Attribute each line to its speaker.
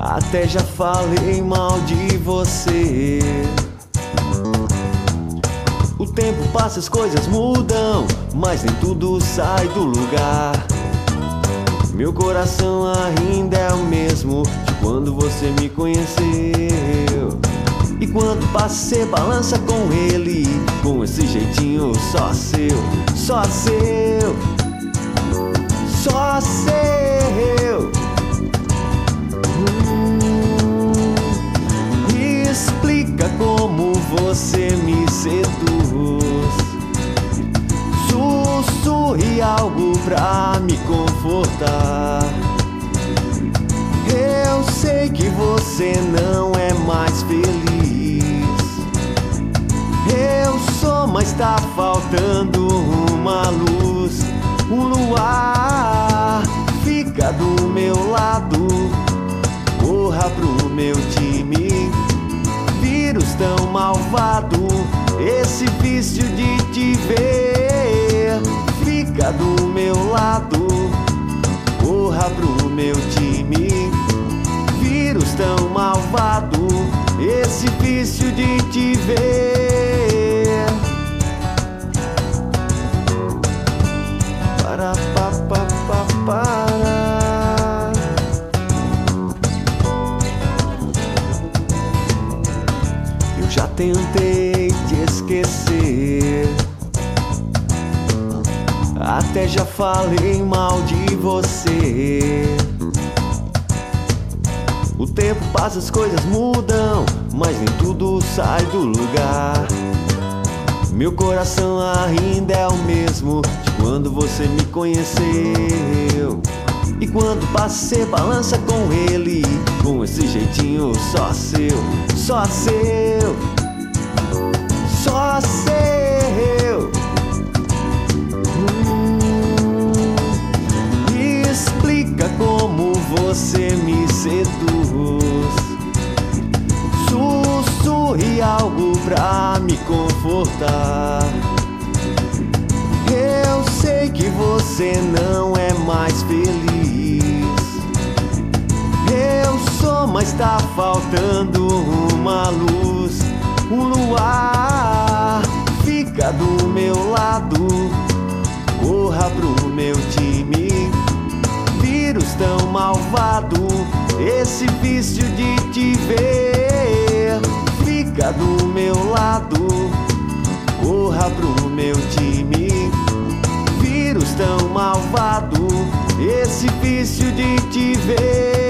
Speaker 1: Até já falei mal de você. O tempo passa, as coisas mudam, mas nem tudo sai do lugar. Meu coração ainda é o mesmo de quando você me conheceu. E quando passa, você balança com ele, com esse jeitinho só seu, só seu, só seu. Explica como você me seduz. Sussurre algo pra me confortar. Eu sei que você não é mais feliz. Eu sou, mas tá faltando uma luz. Um luar fica do meu lado. Corra pro meu time. Vírus tão malvado, esse vício de te ver. Fica do meu lado. Corra pro meu time. Vírus tão malvado, esse vício de te ver. Para, para. Eu já tentei te esquecer. Até já falei mal de você. O tempo passa, as coisas mudam, mas nem tudo sai do lugar. Meu coração ainda é o mesmo de quando você me conheceu. E quando passa, você balança com ele, com esse jeitinho só seu, só seu, só seu. Explica como você me seduz. Sussurre algo pra me confortar. Eu sei que você não é mais feliz. Eu sou, mas tá faltando uma luz. Um luar fica do meu lado. Corra pro meu time. Vírus tão malvado, esse vício de te ver. Fica do meu lado. Corra pro meu time. Vírus tão malvado, esse vício de te ver.